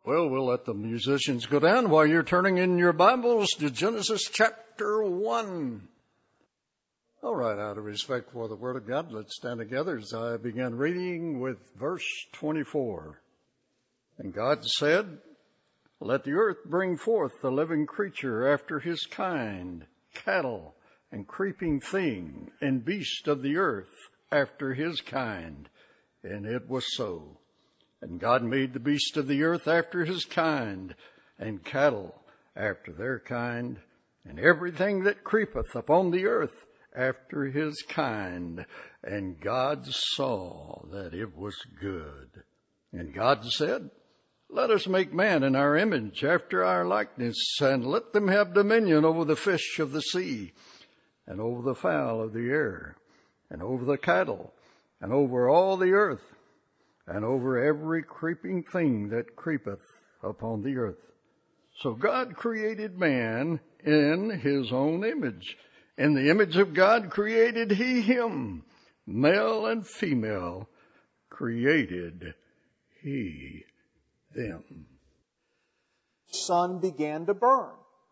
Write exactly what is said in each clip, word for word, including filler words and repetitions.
Well, we'll let the musicians go down while you're turning in your Bibles to Genesis chapter one. All right, out of respect for the Word of God, let's stand together as I begin reading with verse twenty-four. And God said, "Let the earth bring forth the living creature after his kind, cattle and creeping thing, and beast of the earth after his kind." And it was so. And God made the beast of the earth after his kind, and cattle after their kind, and everything that creepeth upon the earth after his kind. And God saw that it was good. And God said, "Let us make man in our image, after our likeness, and let them have dominion over the fish of the sea, and over the fowl of the air, and over the cattle, and over all the earth, and over every creeping thing that creepeth upon the earth." So God created man in his own image. In the image of God created he him. Male and female created he them. The sun began to burn.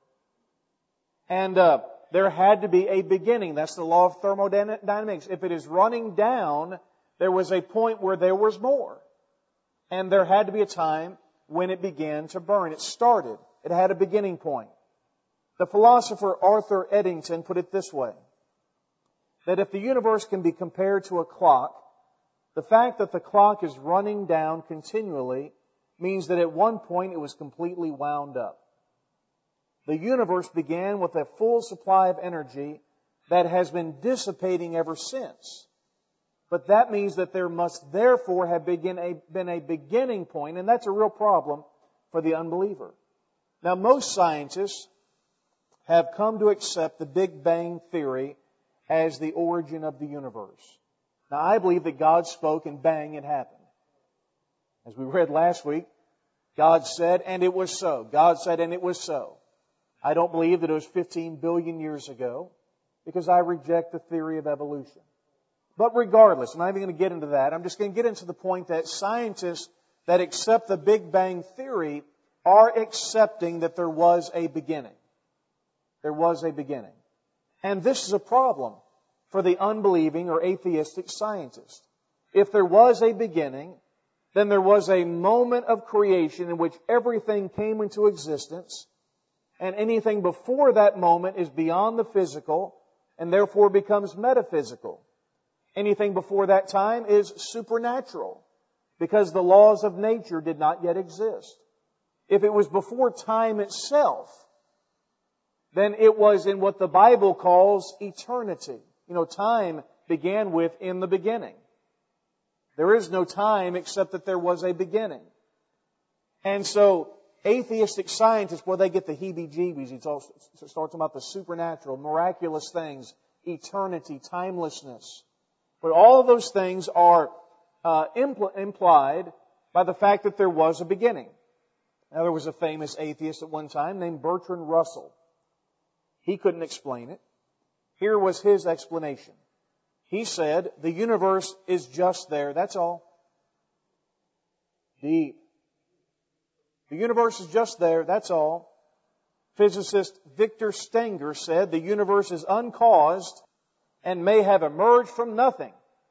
And uh, there had to be a beginning. That's the law of thermodynamics. If it is running down, there was a point where there was more. And there had to be a time when it began to burn. It started. It had a beginning point. The philosopher Arthur Eddington put it this way, that if the universe can be compared to a clock, the fact that the clock is running down continually means that at one point it was completely wound up. The universe began with a full supply of energy that has been dissipating ever since. But that means that there must therefore have begin a, been a beginning point, and that's a real problem for the unbeliever. Now, most scientists have come to accept the Big Bang Theory as the origin of the universe. Now, I believe that God spoke and bang, it happened. As we read last week, God said, and it was so. God said, and it was so. I don't believe that it was fifteen billion years ago, because I reject the theory of evolution. But regardless, I'm not even going to get into that. I'm just going to get into the point that scientists that accept the Big Bang Theory are accepting that there was a beginning. There was a beginning. And this is a problem for the unbelieving or atheistic scientist. If there was a beginning, then there was a moment of creation in which everything came into existence, and anything before that moment is beyond the physical and therefore becomes metaphysical. Anything before that time is supernatural because the laws of nature did not yet exist. If it was before time itself, then it was in what the Bible calls eternity. You know, time began with in the beginning. There is no time except that there was a beginning. And so atheistic scientists, well, they get the heebie-jeebies. It starts talking about the supernatural, miraculous things, eternity, timelessness. But all of those things are uh, impl- implied by the fact that there was a beginning. Now, there was a famous atheist at one time named Bertrand Russell. He couldn't explain it. Here was his explanation. He said, the universe is just there, that's all. Deep. The universe is just there, that's all. Physicist Victor Stenger said, the universe is uncaused and may have emerged from nothing.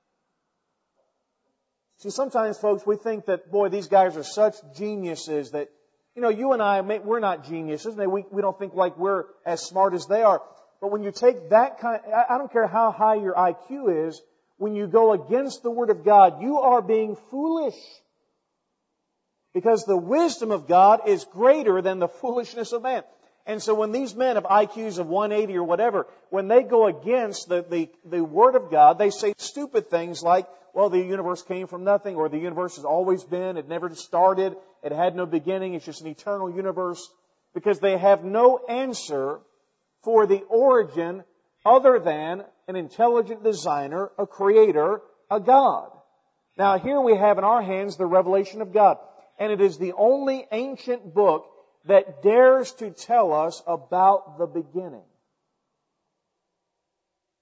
See, sometimes, folks, we think that, boy, these guys are such geniuses that, you know, you and I, we're not geniuses. We, we don't think like we're as smart as they are. But when you take that kind of, I don't care how high your I Q is, when you go against the Word of God, you are being foolish. Because the wisdom of God is greater than the foolishness of man. And so when these men of I Qs of one eighty or whatever, when they go against the, the, the Word of God, they say stupid things like, well, the universe came from nothing, or the universe has always been, it never started, it had no beginning, it's just an eternal universe, because they have no answer for the origin other than an intelligent designer, a creator, a God. Now here we have in our hands the revelation of God, and it is the only ancient book that dares to tell us about the beginning.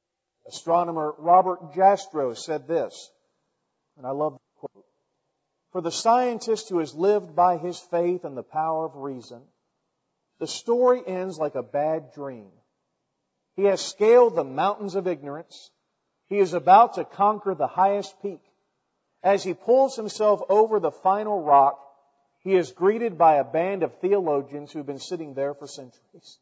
Astronomer Robert Jastrow said this, and I love the quote. For the scientist who has lived by his faith and the power of reason, the story ends like a bad dream. He has scaled the mountains of ignorance. He is about to conquer the highest peak. As he pulls himself over the final rock, he is greeted by a band of theologians who've been sitting there for centuries.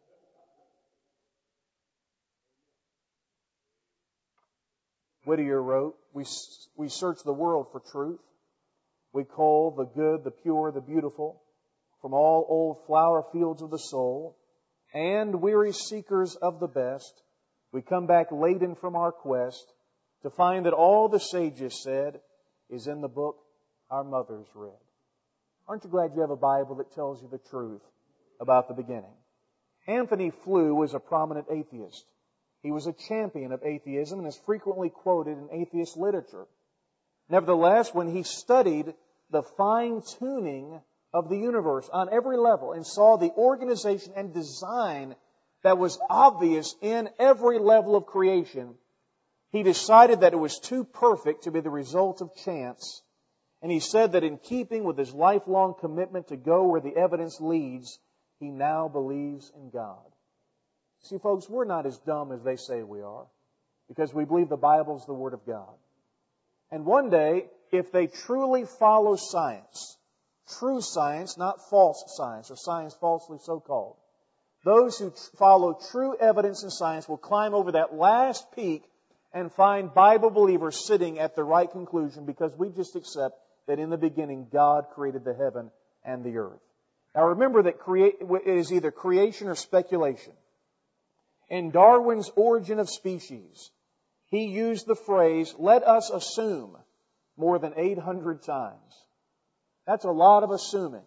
Whittier wrote, we, we search the world for truth. We cull the good, the pure, the beautiful from all old flower fields of the soul. And weary seekers of the best, we come back laden from our quest to find that all the sages said is in the book our mothers read. Aren't you glad you have a Bible that tells you the truth about the beginning? Anthony Flew was a prominent atheist. He was a champion of atheism and is frequently quoted in atheist literature. Nevertheless, when he studied the fine-tuning of the universe on every level and saw the organization and design that was obvious in every level of creation, he decided that it was too perfect to be the result of chance. And he said that in keeping with his lifelong commitment to go where the evidence leads, he now believes in God. See, folks, we're not as dumb as they say we are, because we believe the Bible is the Word of God. And one day, if they truly follow science, true science, not false science, or science falsely so called, those who tr- follow true evidence in science will climb over that last peak and find Bible believers sitting at the right conclusion, because we just accept that in the beginning God created the heaven and the earth. Now remember that create, it is either creation or speculation. In Darwin's Origin of Species, he used the phrase, let us assume, more than eight hundred times. That's a lot of assuming.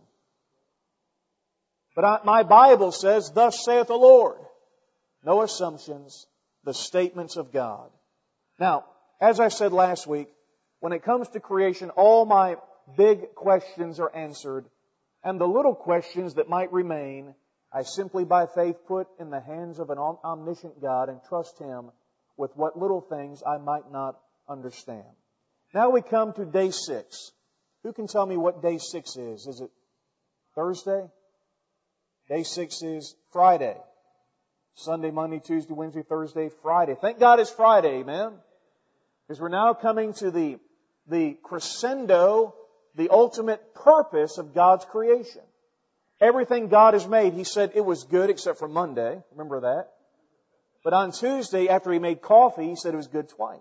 But I, my Bible says, thus saith the Lord. No assumptions, the statements of God. Now, as I said last week, when it comes to creation, all my big questions are answered, and the little questions that might remain, I simply by faith put in the hands of an omniscient God and trust Him with what little things I might not understand. Now we come to day six. Who can tell me what day six is? Is it Thursday? Day six is Friday. Sunday, Monday, Tuesday, Wednesday, Thursday, Friday. Thank God it's Friday, amen? Because we're now coming to the, the crescendo, the ultimate purpose of God's creation. Everything God has made, He said it was good except for Monday. Remember that? But on Tuesday, after He made coffee, He said it was good twice.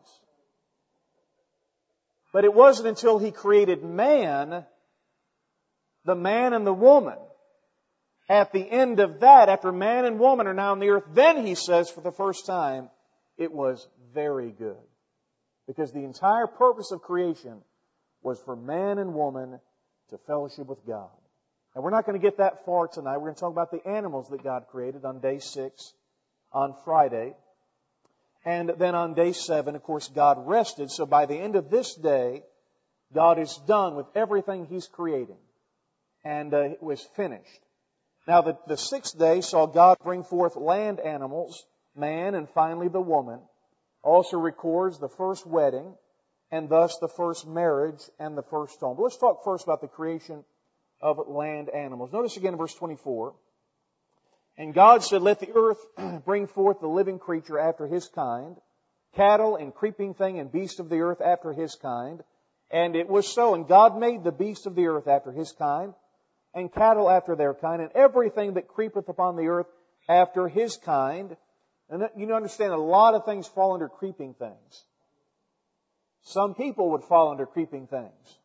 But it wasn't until He created man, the man and the woman. At the end of that, after man and woman are now on the earth, then He says for the first time, it was very good. Because the entire purpose of creation was for man and woman to fellowship with God. And we're not going to get that far tonight. We're going to talk about the animals that God created on day six, on Friday. And then on day seven, of course, God rested. So by the end of this day, God is done with everything He's creating. And uh, it was finished. Now, the, the sixth day saw God bring forth land animals, man, and finally the woman. Also records the first wedding, and thus the first marriage and the first home. But let's talk first about the creation of land animals. Notice again in verse twenty-four. And God said, let the earth bring forth the living creature after his kind, cattle and creeping thing and beast of the earth after his kind. And it was so. And God made the beast of the earth after his kind, and cattle after their kind, and everything that creepeth upon the earth after his kind. And you understand, a lot of things fall under creeping things. Some people would fall under creeping things.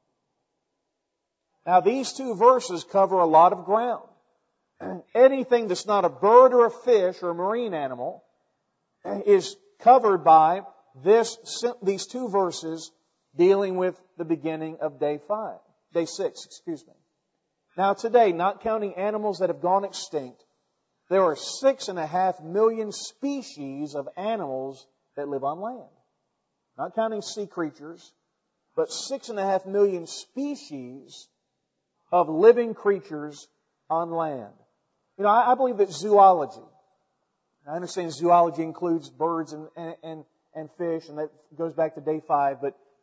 Now, these two verses cover a lot of ground. Anything that's not a bird or a fish or a marine animal is covered by this, these two verses dealing with the beginning of day five, day six, excuse me. Now today, not counting animals that have gone extinct, there are six and a half million species of animals that live on land. Not counting sea creatures, but six and a half million species of living creatures on land. You know, I, I believe that zoology, I understand zoology includes birds and, and, and fish, and that goes back to day five, but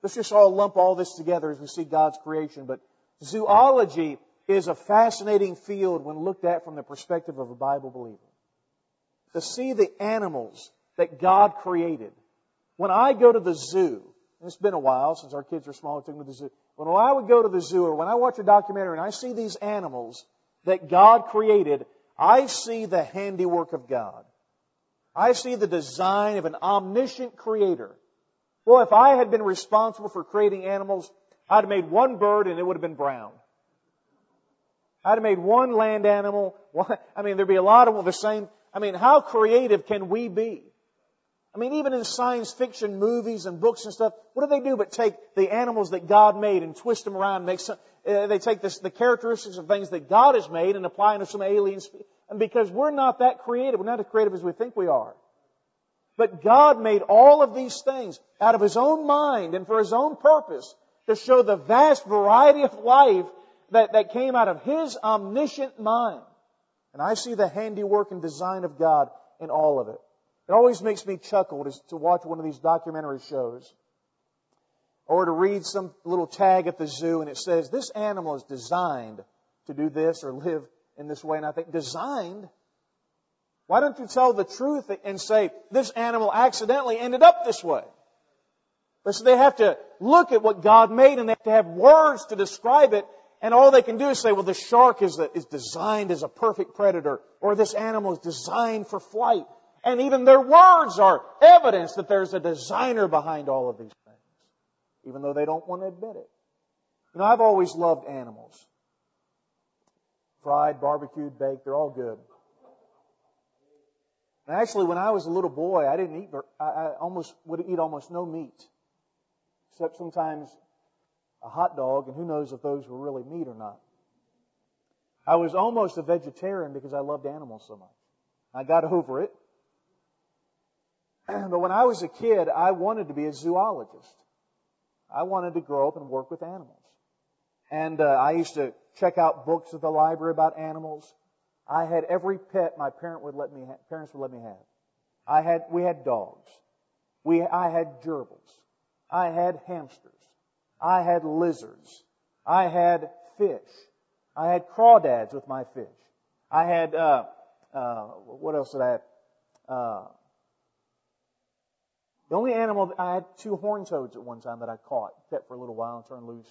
Let's just all lump all this together as we see God's creation. But zoology is a fascinating field when looked at from the perspective of a Bible believer. To see the animals that God created. When I go to the zoo, and it's been a while since our kids were small, I took them to the zoo. When I would go to the zoo or when I watch a documentary and I see these animals that God created, I see the handiwork of God. I see the design of an omniscient creator. Well, if I had been responsible for creating animals, I'd have made one bird and it would have been brown. I'd have made one land animal. One, I mean, there'd be a lot of the same. I mean, how creative can we be? I mean, even in science fiction movies and books and stuff, what do they do but take the animals that God made and twist them around and make some, uh, they take this, the characteristics of things that God has made and apply them to some aliens. And because we're not that creative, we're not as creative as we think we are. But God made all of these things out of His own mind and for His own purpose to show the vast variety of life that, that came out of His omniscient mind. And I see the handiwork and design of God in all of it. It always makes me chuckle to, to watch one of these documentary shows or to read some little tag at the zoo and it says, this animal is designed to do this or live in this way. And I think, designed? Why don't you tell the truth and say, this animal accidentally ended up this way? But so they have to look at what God made and they have to have words to describe it. And all they can do is say, well, the shark is, a, is designed as a perfect predator. Or this animal is designed for flight. And even their words are evidence that there's a designer behind all of these things. Even though they don't want to admit it. You know, I've always loved animals. Fried, barbecued, baked, they're all good. And actually, when I was a little boy, I didn't eat, I, I almost would eat almost no meat. Except sometimes a hot dog, and who knows if those were really meat or not. I was almost a vegetarian because I loved animals so much. I got over it. But when I was a kid, I wanted to be a zoologist. I wanted to grow up and work with animals. And uh, I used to check out books at the library about animals. I had every pet my parent would let me ha- parents would let me have. I had we had dogs. We I had gerbils. I had hamsters. I had lizards. I had fish. I had crawdads with my fish. I had uh, uh, what else did I have? Uh, the only animal that I had two horned toads at one time that I caught, kept for a little while and turned loose.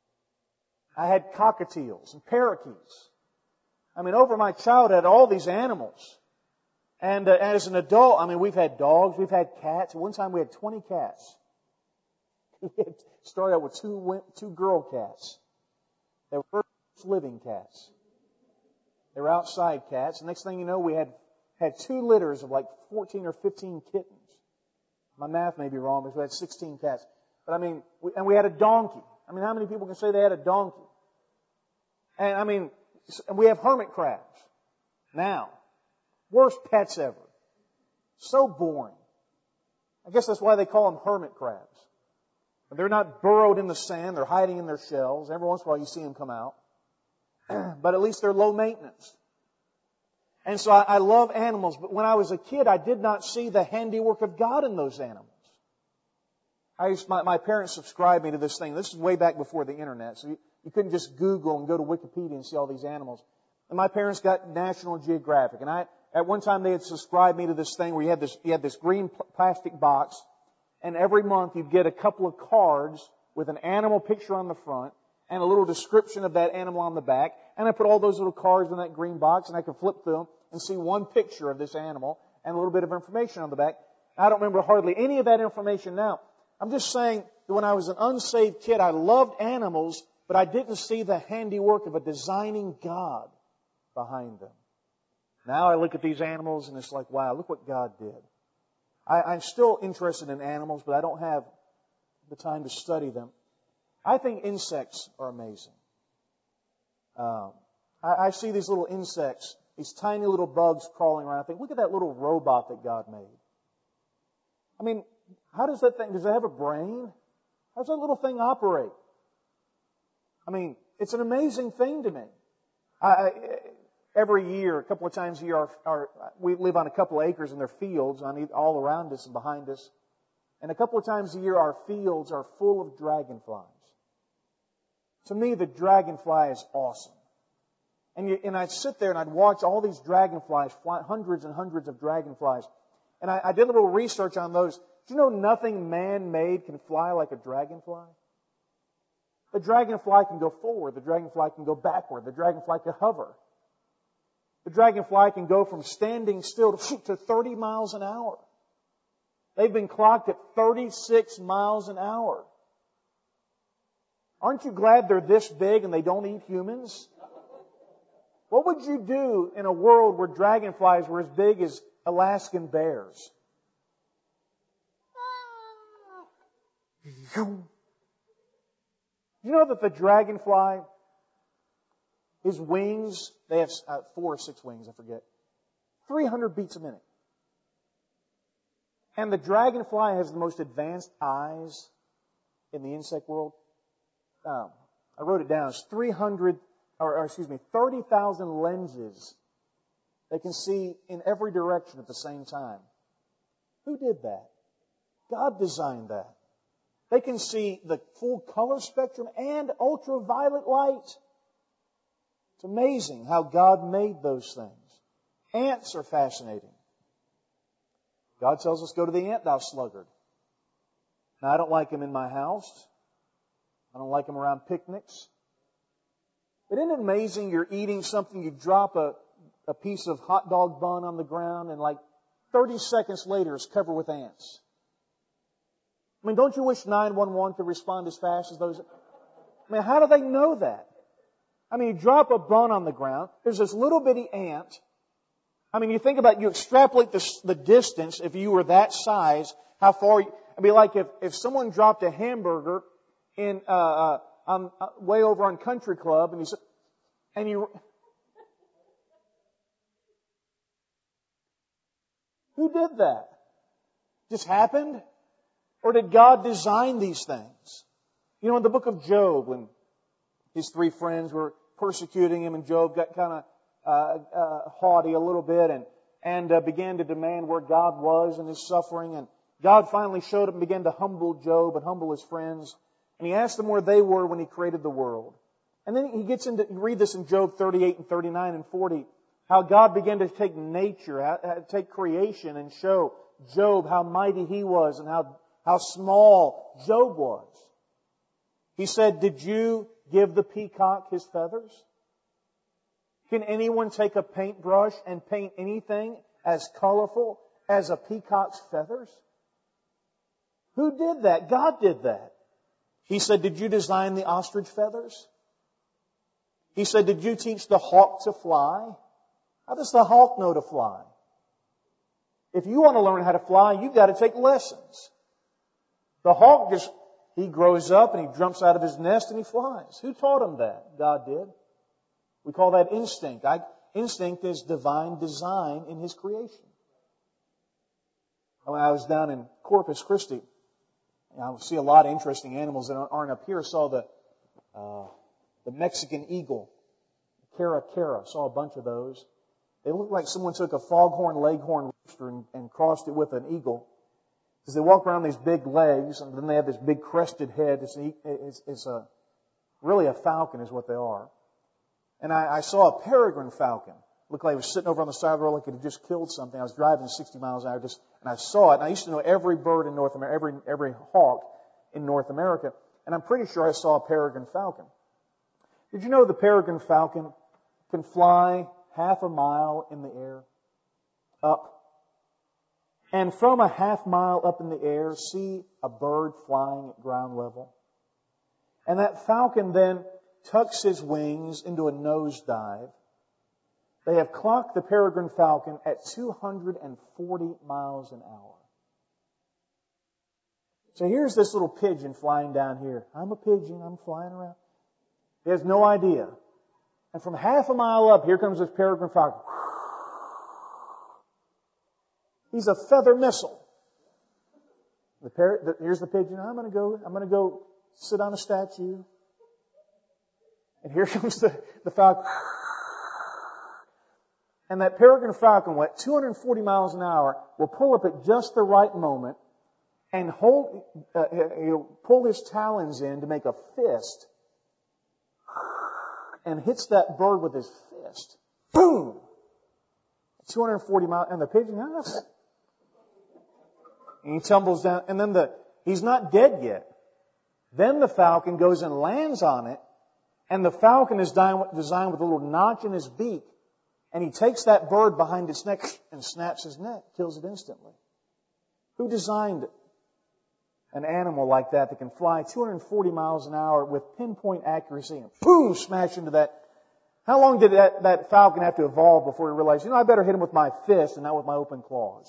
I had cockatiels and parakeets. I mean, over my childhood, I had all these animals. And uh, as an adult, I mean, we've had dogs, we've had cats. At one time, we had twenty cats. We had started out with two two girl cats. They were first living cats. They were outside cats. The next thing you know, we had had two litters of like fourteen or fifteen kittens. My math may be wrong, but we had sixteen cats. But I mean, we, and we had a donkey. I mean, how many people can say they had a donkey? And I mean, and we have hermit crabs. Now, worst pets ever. So boring. I guess that's why they call them hermit crabs. They're not burrowed in the sand. They're hiding in their shells. Every once in a while you see them come out. But at least they're low maintenance. And so I, I love animals. But when I was a kid, I did not see the handiwork of God in those animals. I used, my, my parents subscribed me to this thing. This is way back before the internet. So you, you couldn't just Google and go to Wikipedia and see all these animals. And my parents got National Geographic. And I, at one time they had subscribed me to this thing where you had this, you had this green pl- plastic box. And every month you'd get a couple of cards with an animal picture on the front and a little description of that animal on the back. And I put all those little cards in that green box and I could flip through them and see one picture of this animal and a little bit of information on the back. I don't remember hardly any of that information now. I'm just saying that when I was an unsaved kid, I loved animals, but I didn't see the handiwork of a designing God behind them. Now I look at these animals and it's like, wow, look what God did. I, I'm still interested in animals, but I don't have the time to study them. I think insects are amazing. Um, I, I see these little insects, these tiny little bugs crawling around. I think, look at that little robot that God made. I mean, how does that thing, does it have a brain? How does that little thing operate? I mean, it's an amazing thing to me. I, I, every year, a couple of times a year, our, our, we live on a couple of acres and there are fields on all around us and behind us. And a couple of times a year, our fields are full of dragonflies. To me, the dragonfly is awesome. And, you, and I'd sit there and I'd watch all these dragonflies, fly, hundreds and hundreds of dragonflies. And I, I did a little research on those. Do you know nothing man-made can fly like a dragonfly? The dragonfly can go forward. The dragonfly can go backward. The dragonfly can hover. The dragonfly can go from standing still to, to thirty miles an hour. They've been clocked at thirty-six miles an hour. Aren't you glad they're this big and they don't eat humans? What would you do in a world where dragonflies were as big as Alaskan bears? You know that the dragonfly, his wings, they have uh, four or six wings, I forget, three hundred beats a minute. And the dragonfly has the most advanced eyes in the insect world. Um, I wrote it down. It's three hundred, or, or excuse me, thirty thousand lenses. They can see in every direction at the same time. Who did that? God designed that. They can see the full color spectrum and ultraviolet light. It's amazing how God made those things. Ants are fascinating. God tells us, go to the ant, thou sluggard. Now, I don't like them in my house. I don't like them around picnics. But isn't it amazing you're eating something, you drop a, a piece of hot dog bun on the ground, and like thirty seconds later it's covered with ants. I mean, don't you wish nine one one could respond as fast as those? I mean, how do they know that? I mean, you drop a bun on the ground, there's this little bitty ant. I mean, you think about, you extrapolate the, the distance, if you were that size, how far, you, it'd be like if, if someone dropped a hamburger in, uh, uh, on, uh, way over on Country Club, and you said, and you, who did that? Just happened? Or did God design these things? You know, in the book of Job, when his three friends were persecuting him and Job got kind of uh, uh, haughty a little bit and, and uh, began to demand where God was in his suffering. And God finally showed up and began to humble Job and humble his friends. And he asked them where they were when he created the world. And then he gets into, you read this in Job thirty-eight and thirty-nine and forty, how God began to take nature, how, take creation and show Job how mighty he was and how How small Job was. He said, did you give the peacock his feathers? Can anyone take a paintbrush and paint anything as colorful as a peacock's feathers? Who did that? God did that. He said, did you design the ostrich feathers? He said, did you teach the hawk to fly? How does the hawk know to fly? If you want to learn how to fly, you've got to take lessons. The hawk just, he grows up and he jumps out of his nest and he flies. Who taught him that? God did. We call that instinct. I, instinct is divine design in His creation. When I was down in Corpus Christi, I see a lot of interesting animals that aren't up here. I saw the, uh, the Mexican eagle, cara cara. Saw a bunch of those. They look like someone took a foghorn leghorn rooster and, and crossed it with an eagle. Because they walk around these big legs, and then they have this big crested head. It's, it's, it's a really a falcon is what they are. And I, I saw a peregrine falcon. Looked like it was sitting over on the side of the road like it had just killed something. I was driving sixty miles an hour, just, and I saw it. And I used to know every bird in North America, every every hawk in North America. And I'm pretty sure I saw a peregrine falcon. Did you know the peregrine falcon can fly half a mile in the air, up? And from a half mile up in the air, see a bird flying at ground level. And that falcon then tucks his wings into a nosedive. They have clocked the peregrine falcon at two hundred forty miles an hour. So here's this little pigeon flying down here. I'm a pigeon, I'm flying around. He has no idea. And from half a mile up, here comes this peregrine falcon. He's a feather missile. The parrot, the, here's the pigeon. I'm going to go. I'm going to go sit on a statue. And here comes the, the falcon. And that peregrine falcon, at two hundred forty miles an hour, will pull up at just the right moment and hold, uh, he'll pull his talons in to make a fist and hits that bird with his fist. Boom! two hundred forty miles, and the pigeon, and he tumbles down, and then the, he's not dead yet. Then the falcon goes and lands on it, and the falcon is designed with a little notch in his beak, and he takes that bird behind its neck and snaps his neck, kills it instantly. Who designed an animal like that that can fly two hundred forty miles an hour with pinpoint accuracy and boom, smash into that? How long did that, that falcon have to evolve before he realized, you know, I better hit him with my fist and not with my open claws?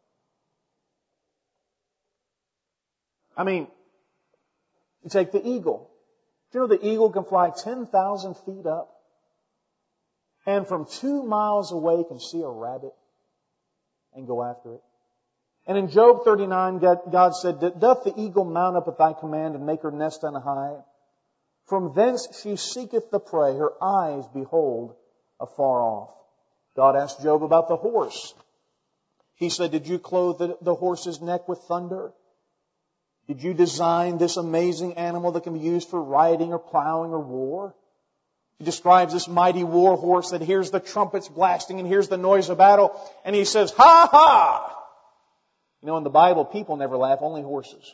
I mean, you take the eagle. Do you know the eagle can fly ten thousand feet up? And from two miles away can see a rabbit and go after it. And in Job thirty-nine, God said, doth the eagle mount up at thy command and make her nest on high? From thence she seeketh the prey, her eyes behold afar off. God asked Job about the horse. He said, did you clothe the, the horse's neck with thunder? Did you design this amazing animal that can be used for riding or plowing or war? He describes this mighty war horse that hears the trumpets blasting and hears the noise of battle. And he says, ha ha! You know, in the Bible, people never laugh, only horses.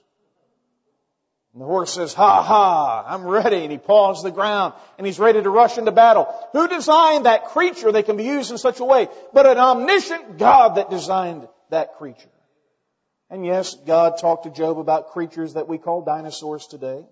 And the horse says, ha ha, I'm ready. And he paws the ground and he's ready to rush into battle. Who designed that creature that can be used in such a way? But an omniscient God that designed that creature. And yes, God talked to Job about creatures that we call dinosaurs today.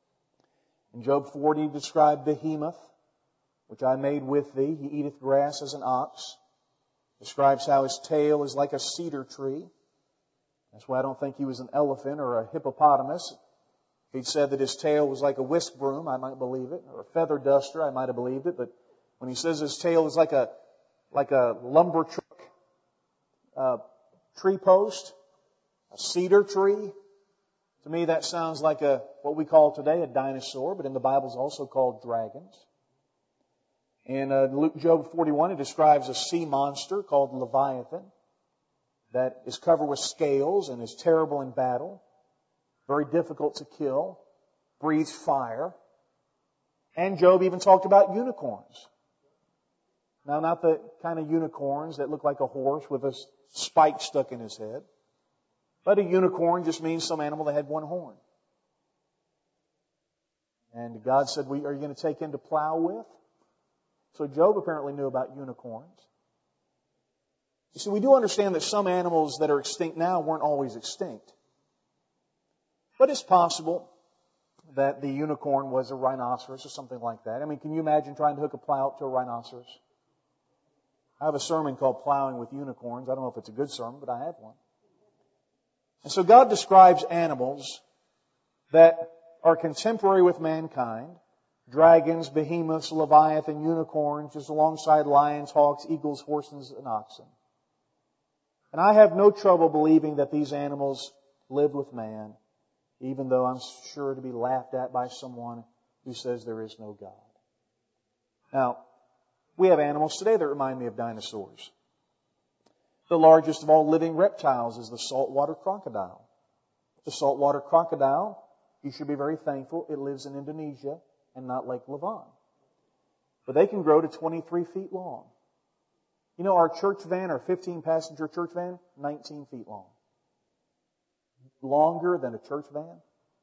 In Job forty, he described Behemoth, which I made with thee. He eateth grass as an ox. Describes how his tail is like a cedar tree. That's why I don't think he was an elephant or a hippopotamus. If he'd said that his tail was like a whisk broom, I might believe it. Or a feather duster, I might have believed it. But when he says his tail is like a like a lumber truck, uh, tree post, a cedar tree, to me that sounds like a what we call today a dinosaur, but in the Bible is also called dragons. In uh, Luke, Job forty-one, it describes a sea monster called Leviathan that is covered with scales and is terrible in battle. Very difficult to kill, breathes fire. And Job even talked about unicorns. Now, not the kind of unicorns that look like a horse with a spike stuck in his head. But a unicorn just means some animal that had one horn. And God said, well, are you going to take him to plow with? So Job apparently knew about unicorns. You see, we do understand that some animals that are extinct now weren't always extinct. But it's possible that the unicorn was a rhinoceros or something like that. I mean, can you imagine trying to hook a plow up to a rhinoceros? I have a sermon called Plowing with Unicorns. I don't know if it's a good sermon, but I have one. And so God describes animals that are contemporary with mankind. Dragons, behemoths, leviathan, unicorns, just alongside lions, hawks, eagles, horses, and oxen. And I have no trouble believing that these animals lived with man, even though I'm sure to be laughed at by someone who says there is no God. Now, we have animals today that remind me of dinosaurs. The largest of all living reptiles is the saltwater crocodile. The saltwater crocodile, you should be very thankful, it lives in Indonesia and not Lake Lavon. But they can grow to twenty-three feet long. You know, our church van, our fifteen passenger church van, nineteen feet long. Longer than a church van.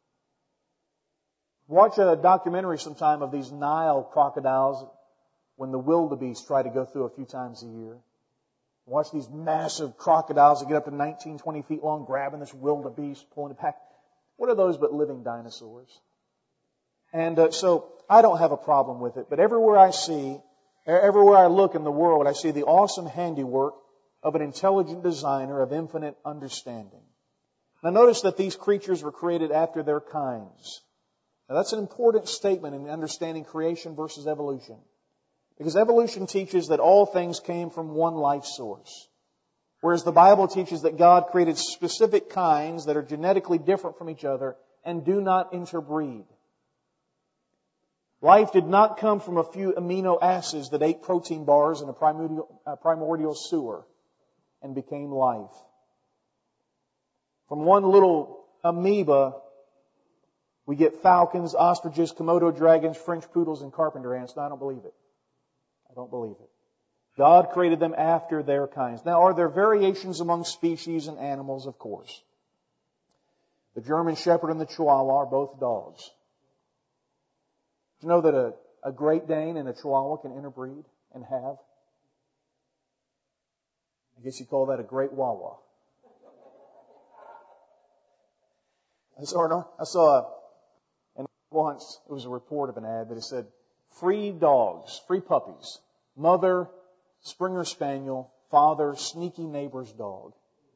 Watch a documentary sometime of these Nile crocodiles when the wildebeest try to go through a few times a year. Watch these massive crocodiles that get up to nineteen, twenty feet long, grabbing this wildebeest, pulling it back. What are those but living dinosaurs? And uh, so I don't have a problem with it. But everywhere I see, everywhere I look in the world, I see the awesome handiwork of an intelligent designer of infinite understanding. Now notice that these creatures were created after their kinds. Now that's an important statement in understanding creation versus evolution. Because evolution teaches that all things came from one life source. Whereas the Bible teaches that God created specific kinds that are genetically different from each other and do not interbreed. Life did not come from a few amino acids that ate protein bars in a primordial, a primordial sewer and became life. From one little amoeba, we get falcons, ostriches, Komodo dragons, French poodles, and carpenter ants. No, I don't believe it. I don't believe it. God created them after their kinds. Now, are there variations among species and animals? Of course. The German Shepherd and the Chihuahua are both dogs. Do you know that a, a Great Dane and a Chihuahua can interbreed and have? I guess you call that a Great Wawa. I saw, I saw a, and once it was a report of an ad that it said, free dogs, free puppies, mother, Springer Spaniel, father, sneaky neighbor's dog.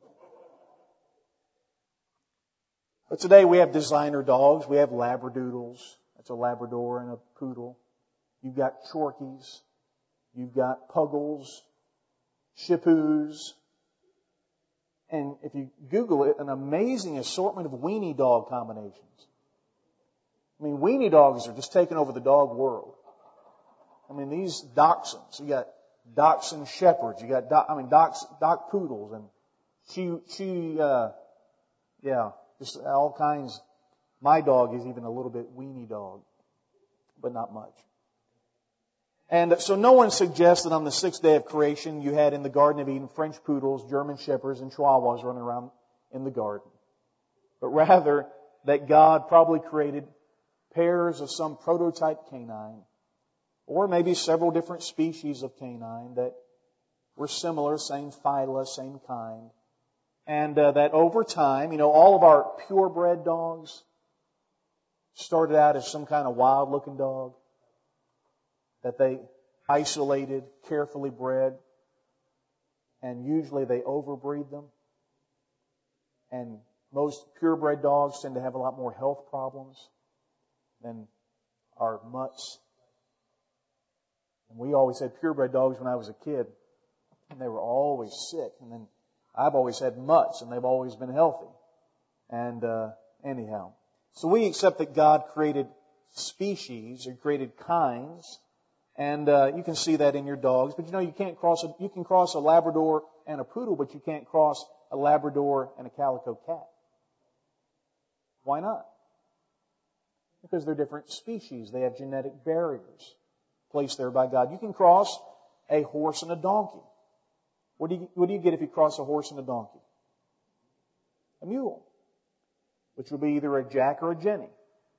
But today we have designer dogs. We have Labradoodles. That's a Labrador and a poodle. You've got Chorkies. You've got Puggles, Shih-Tzus. And if you Google it, an amazing assortment of weenie dog combinations. I mean, weenie dogs are just taking over the dog world. I mean, these Dachshunds. You got Dachshund Shepherds. You got, I mean, Dach, Dach Poodles and she, she, uh, yeah. Just all kinds. My dog is even a little bit weenie dog, but not much. And so no one suggests that on the sixth day of creation you had in the Garden of Eden French poodles, German shepherds, and chihuahuas running around in the garden. But rather that God probably created pairs of some prototype canine, or maybe several different species of canine that were similar, same phyla, same kind. And uh, that over time, you know, all of our purebred dogs started out as some kind of wild-looking dog that they isolated, carefully bred, and usually they overbreed them. And most purebred dogs tend to have a lot more health problems than our mutts. And we always had purebred dogs when I was a kid, and they were always sick. And then I've always had mutts, and they've always been healthy. And uh, anyhow, so we accept that God created species or created kinds, and uh, you can see that in your dogs. But you know, you can't cross a, you can cross a Labrador and a poodle, but you can't cross a Labrador and a calico cat. Why not? Because they're different species. They have genetic barriers placed there by God. You can cross a horse and a donkey. What do you, what do you get if you cross a horse and a donkey? A mule, which would be either a Jack or a Jenny.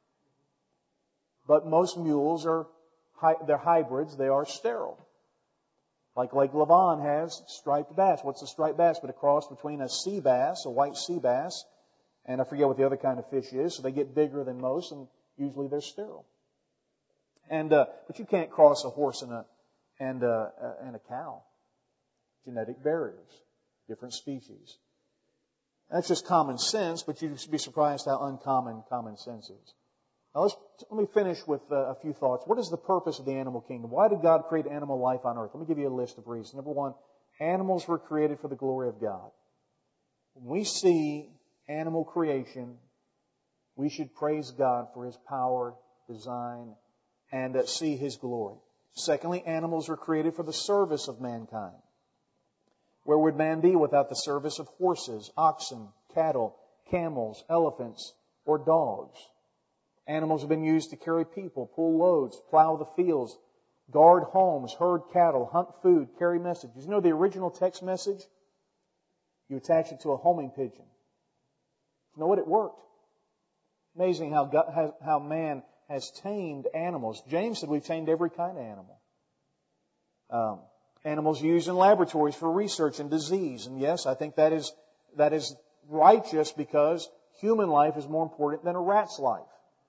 But most mules are, they're hybrids. They are sterile. Like Lake Lavon has striped bass. What's a striped bass but a cross between a sea bass, a white sea bass, and I forget what the other kind of fish is. So they get bigger than most, and usually they're sterile. And uh, but you can't cross a horse and a and a, and a cow. Genetic barriers, different species. That's just common sense, but you'd be surprised how uncommon common sense is. Now let's, let me finish with uh, a few thoughts. What is the purpose of the animal kingdom? Why did God create animal life on earth? Let me give you a list of reasons. Number one, animals were created for the glory of God. When we see animal creation, we should praise God for His power, design, and uh, see His glory. Secondly, animals were created for the service of mankind. Where would man be without the service of horses, oxen, cattle, camels, elephants, or dogs? Animals have been used to carry people, pull loads, plow the fields, guard homes, herd cattle, hunt food, carry messages. You know the original text message? You attach it to a homing pigeon. You know what? It worked. Amazing how God, how man has tamed animals. James said we've tamed every kind of animal. Um, Animals used in laboratories for research and disease. And yes, I think that is, that is righteous because human life is more important than a rat's life.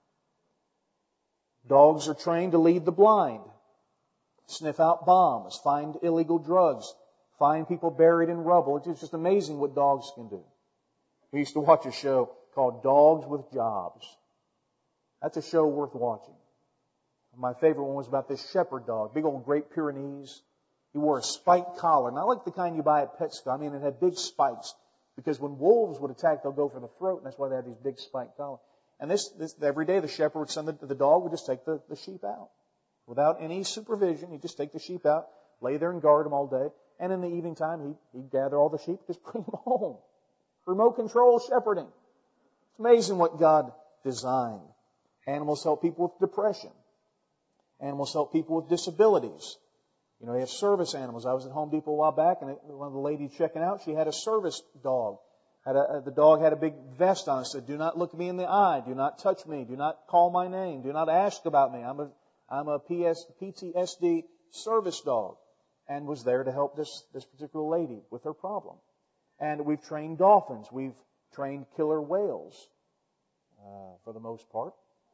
Dogs are trained to lead the blind, sniff out bombs, find illegal drugs, find people buried in rubble. It's just amazing what dogs can do. We used to watch a show called Dogs with Jobs. That's a show worth watching. My favorite one was about this shepherd dog, big old Great Pyrenees. He wore a spiked collar, not like the kind you buy at Petco. I mean, it had big spikes because when wolves would attack, they'll go for the throat, and that's why they have these big spiked collars. And this, this every day, the shepherd would send the, the dog would just take the, the sheep out without any supervision. He'd just take the sheep out, lay there and guard them all day, and in the evening time, he'd, he'd gather all the sheep, just bring them home. Remote control shepherding. It's amazing what God designed. Animals help people with depression. Animals help people with disabilities. You know, they have service animals. I was at Home Depot a while back, and one of the ladies checking out, she had a service dog. Had a, the dog had a big vest on. It said, "Do not look me in the eye. Do not touch me. Do not call my name. Do not ask about me. I'm a I'm a P S, P T S D service dog," and was there to help this this particular lady with her problem. And we've trained dolphins. We've trained killer whales, uh, for the most part.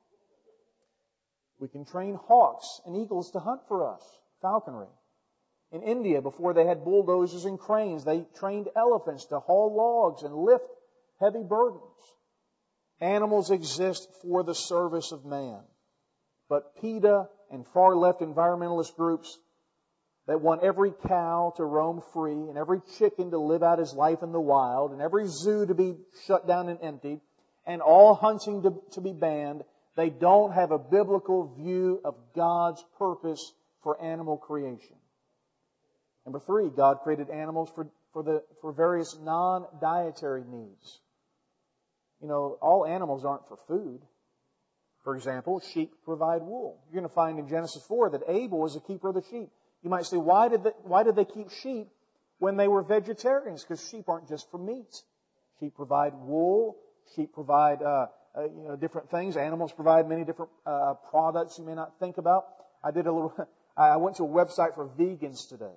We can train hawks and eagles to hunt for us. Falconry. In India, before they had bulldozers and cranes, they trained elephants to haul logs and lift heavy burdens. Animals exist for the service of man. But PETA and far-left environmentalist groups that want every cow to roam free and every chicken to live out his life in the wild and every zoo to be shut down and emptied and all hunting to, to be banned, they don't have a biblical view of God's purpose for animal creation. Number three, God created animals for, for, the, for various non-dietary needs. You know, all animals aren't for food. For example, sheep provide wool. You're going to find in Genesis four that Abel was a keeper of the sheep. You might say, why did they, why did they keep sheep when they were vegetarians? Because sheep aren't just for meat. Sheep provide wool. Sheep provide uh, uh, you know different things. Animals provide many different uh, products you may not think about. I did a little. I went to a website for vegans today.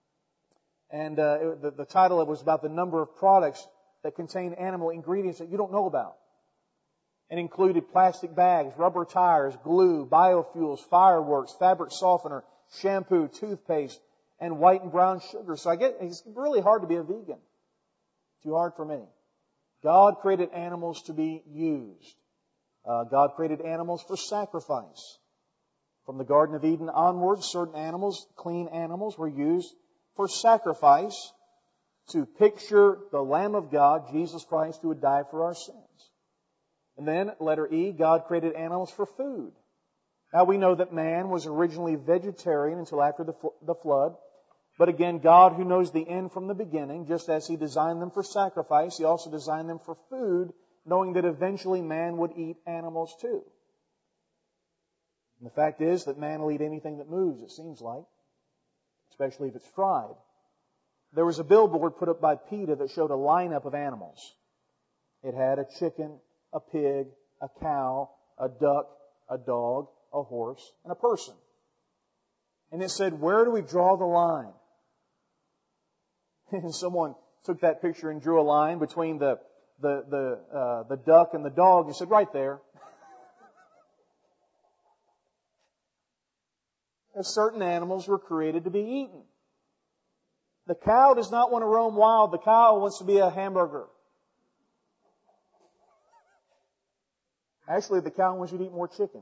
And uh, it, the, the title was about the number of products that contain animal ingredients that you don't know about. And included plastic bags, rubber tires, glue, biofuels, fireworks, fabric softener, shampoo, toothpaste, and white and brown sugar. So I get it's really hard to be a vegan. Too hard for me. God created animals to be used. Uh, God created animals for sacrifice. From the Garden of Eden onwards, certain animals, clean animals, were used for sacrifice to picture the Lamb of God, Jesus Christ, who would die for our sins. And then, letter E, God created animals for food. Now we know that man was originally vegetarian until after the, the flood. But again, God, who knows the end from the beginning, just as He designed them for sacrifice, He also designed them for food, knowing that eventually man would eat animals too. And the fact is that man will eat anything that moves, it seems like, especially if it's fried. There was a billboard put up by PETA that showed a lineup of animals. It had a chicken, a pig, a cow, a duck, a dog, a horse, and a person. And it said, where do we draw the line? And someone took that picture and drew a line between the the the uh, the duck and the dog and said, right there. Certain animals were created to be eaten. The cow does not want to roam wild. The cow wants to be a hamburger. Actually, the cow wants you to eat more chicken.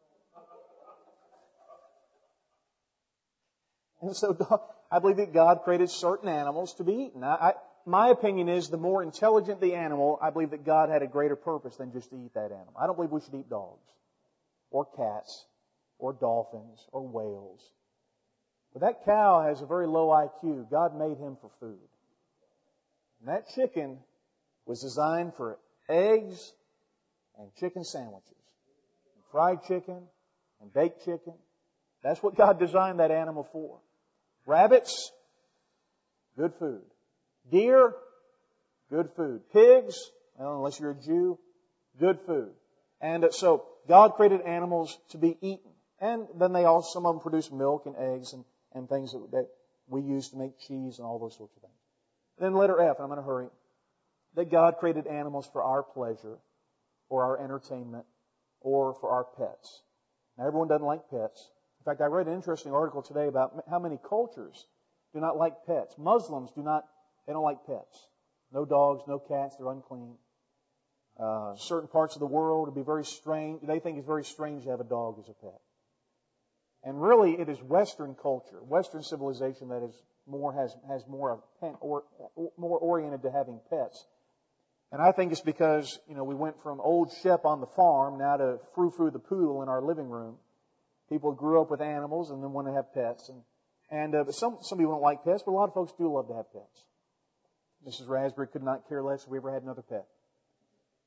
And so I believe that God created certain animals to be eaten. I, I, my opinion is the more intelligent the animal, I believe that God had a greater purpose than just to eat that animal. I don't believe we should eat dogs or cats or dolphins or whales. But that cow has a very low I Q. God made him for food. And that chicken was designed for eggs and chicken sandwiches. And fried chicken and baked chicken. That's what God designed that animal for. Rabbits, good food. Deer, good food. Pigs, well, unless you're a Jew, good food. And so God created animals to be eaten. And then they also, some of them produce milk and eggs and, and things that, that we use to make cheese and all those sorts of things. Then letter F, and I'm going to hurry, that God created animals for our pleasure or our entertainment or for our pets. Now everyone doesn't like pets. In fact, I read an interesting article today about how many cultures do not like pets. Muslims do not, they don't like pets. No dogs, no cats, they're unclean. Uh, certain parts of the world would be very strange. They think it's very strange to have a dog as a pet. And really, it is Western culture, Western civilization that is more has has more or, more oriented to having pets. And I think it's because you know we went from old Shep on the farm now to Frou Frou the poodle in our living room. People grew up with animals and then want to have pets. And and uh, some some people don't like pets, but a lot of folks do love to have pets. Missus Raspberry could not care less if we ever had another pet.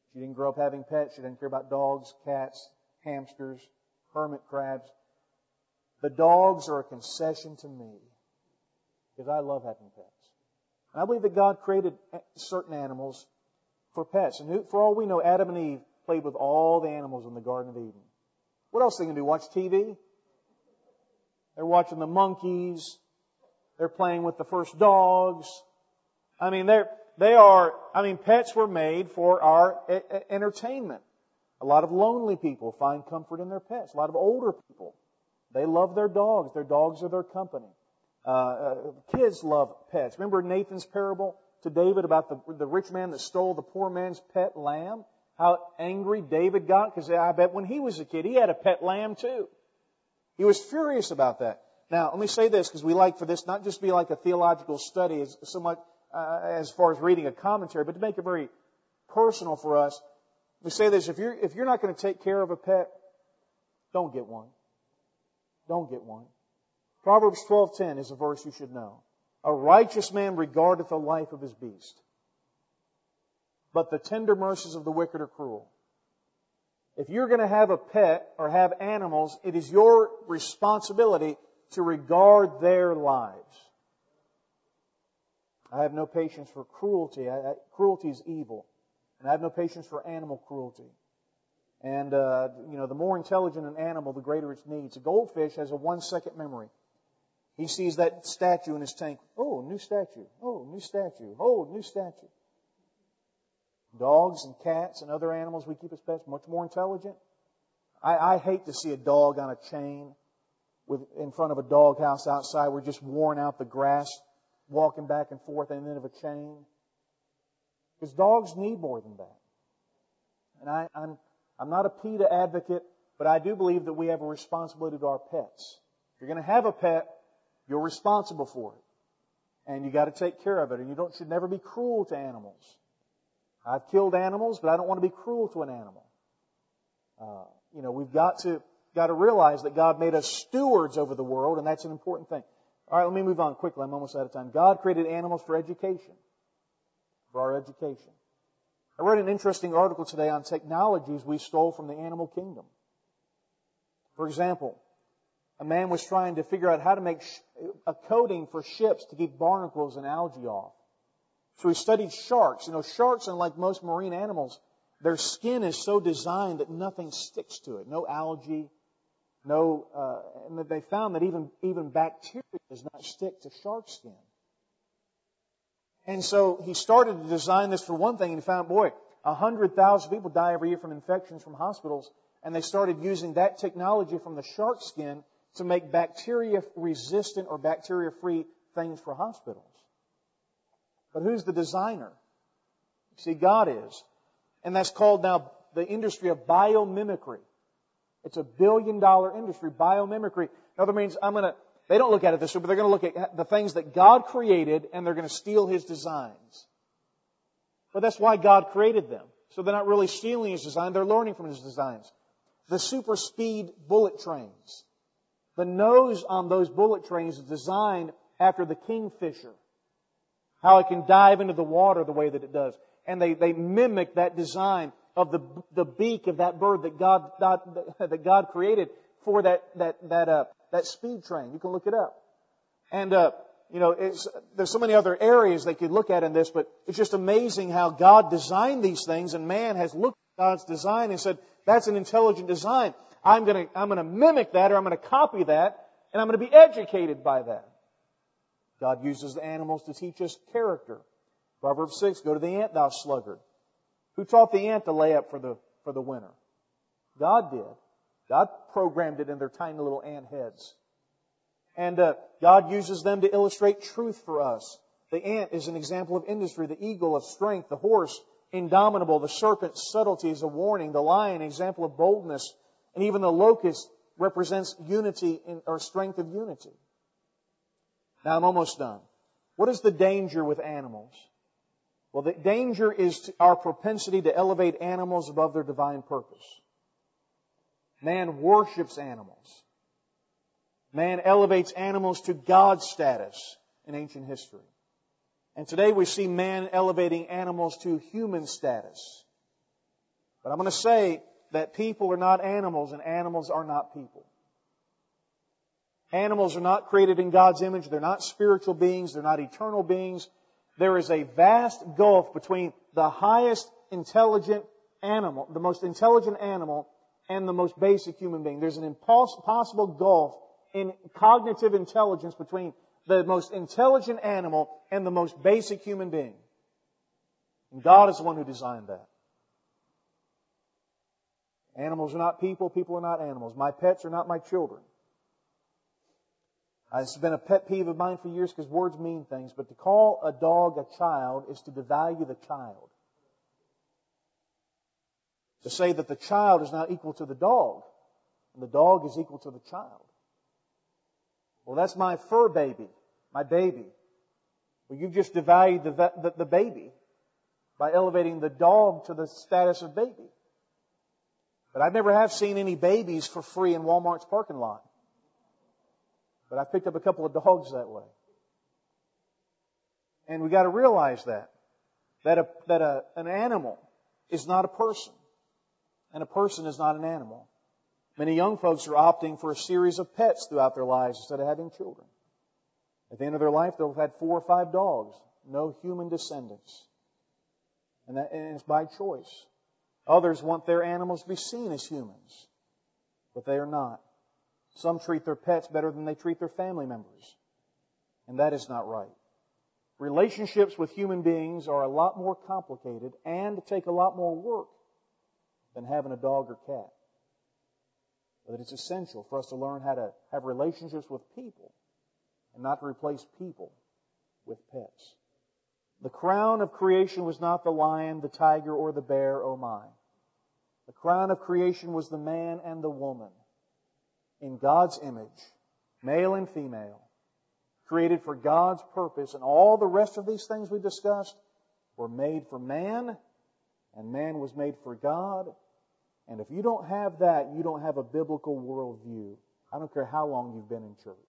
She didn't grow up having pets. She didn't care about dogs, cats, hamsters, hermit crabs. The dogs are a concession to me because I love having pets. And I believe that God created certain animals for pets. And for all we know, Adam and Eve played with all the animals in the Garden of Eden. What else are they going to do? Watch T V? They're watching the monkeys. They're playing with the first dogs. I mean, they're, they are, I mean, pets were made for our entertainment. A lot of lonely people find comfort in their pets. A lot of older people, they love their dogs. Their dogs are their company. Uh, uh, kids love pets. Remember Nathan's parable to David about the, the rich man that stole the poor man's pet lamb? How angry David got? Because I bet when he was a kid, he had a pet lamb too. He was furious about that. Now, let me say this, because we like for this not just be like a theological study as, so much uh, as far as reading a commentary, but to make it very personal for us. We say this, if you're, if you're not going to take care of a pet, don't get one. Don't get one. Proverbs twelve ten is a verse you should know. A righteous man regardeth the life of his beast, but the tender mercies of the wicked are cruel. If you're going to have a pet or have animals, it is your responsibility to regard their lives. I have no patience for cruelty. I, I, cruelty is evil. And I have no patience for animal cruelty. And, uh, you know, the more intelligent an animal, the greater its needs. A goldfish has a one-second memory. He sees that statue in his tank. Oh, new statue. Oh, new statue. Oh, new statue. Dogs and cats and other animals we keep as pets, much more intelligent. I, I hate to see a dog on a chain with in front of a doghouse outside. We're just worn out the grass, walking back and forth at the end of a chain. Because dogs need more than that. And I, I'm, I'm not a PETA advocate, but I do believe that we have a responsibility to our pets. If you're going to have a pet, you're responsible for it. And you got to take care of it. And you don't should never be cruel to animals. I've killed animals, but I don't want to be cruel to an animal. Uh, you know, we've got to got to realize that God made us stewards over the world, and that's an important thing. All right, let me move on quickly. I'm almost out of time. God created animals for education, for our education. I read an interesting article today on technologies we stole from the animal kingdom. For example, a man was trying to figure out how to make a coating for ships to keep barnacles and algae off. So he studied sharks. You know, sharks, unlike most marine animals, their skin is so designed that nothing sticks to it. No algae, no, uh, and they found that even, even bacteria does not stick to shark skin. And so he started to design this for one thing, and he found, boy, a hundred thousand people die every year from infections from hospitals, and they started using that technology from the shark skin to make bacteria-resistant or bacteria-free things for hospitals. But who's the designer? See, God is. And that's called now the industry of biomimicry. It's a billion dollar industry, biomimicry. In other words, I'm going to, they don't look at it this way, but they're going to look at the things that God created and they're going to steal His designs. But that's why God created them. So they're not really stealing His design, they're learning from His designs. The super speed bullet trains. The nose on those bullet trains is designed after the kingfisher. How it can dive into the water the way that it does. And they, they mimic that design of the the beak of that bird that God that God created for that that that uh, that speed train. You can look it up. And uh, you know, it's, there's so many other areas they could look at in this, but it's just amazing how God designed these things, and man has looked at God's design and said, "That's an intelligent design. I'm going to I'm going to mimic that, or I'm going to copy that, and I'm going to be educated by that." God uses the animals to teach us character. Proverbs six, go to the ant, thou sluggard. Who taught the ant to lay up for the, for the winter? God did. God programmed it in their tiny little ant heads. And uh, God uses them to illustrate truth for us. The ant is an example of industry, the eagle of strength, the horse, indomitable, the serpent, subtlety is a warning, the lion, example of boldness, and even the locust represents unity in, or strength of unity. Now I'm almost done. What is the danger with animals? Well, the danger is our propensity to elevate animals above their divine purpose. Man worships animals. Man elevates animals to God's status in ancient history. And today we see man elevating animals to human status. But I'm going to say that people are not animals and animals are not people. Animals are not created in God's image. They're not spiritual beings. They're not eternal beings. There is a vast gulf between the highest intelligent animal, the most intelligent animal, and the most basic human being. There's an impossible gulf in cognitive intelligence between the most intelligent animal and the most basic human being. And God is the one who designed that. Animals are not people. People are not animals. My pets are not my children. It's been a pet peeve of mine for years because words mean things, but to call a dog a child is to devalue the child. To say that the child is not equal to the dog, and the dog is equal to the child. Well, that's my fur baby, my baby. Well, you've just devalued the, the, the baby by elevating the dog to the status of baby. But I never have seen any babies for free in Walmart's parking lot. But I picked up a couple of dogs that way. And we got to realize that. That, a, that a, an animal is not a person. And a person is not an animal. Many young folks are opting for a series of pets throughout their lives instead of having children. At the end of their life, they'll have had four or five dogs. No human descendants. And, that, and it's by choice. Others want their animals to be seen as humans. But they are not. Some treat their pets better than they treat their family members. And that is not right. Relationships with human beings are a lot more complicated and take a lot more work than having a dog or cat. But it's essential for us to learn how to have relationships with people and not to replace people with pets. The crown of creation was not the lion, the tiger, or the bear, oh my. The crown of creation was the man and the woman in God's image, male and female, created for God's purpose, and all the rest of these things we discussed were made for man, and man was made for God. And if you don't have that, you don't have a biblical worldview. I don't care how long you've been in church.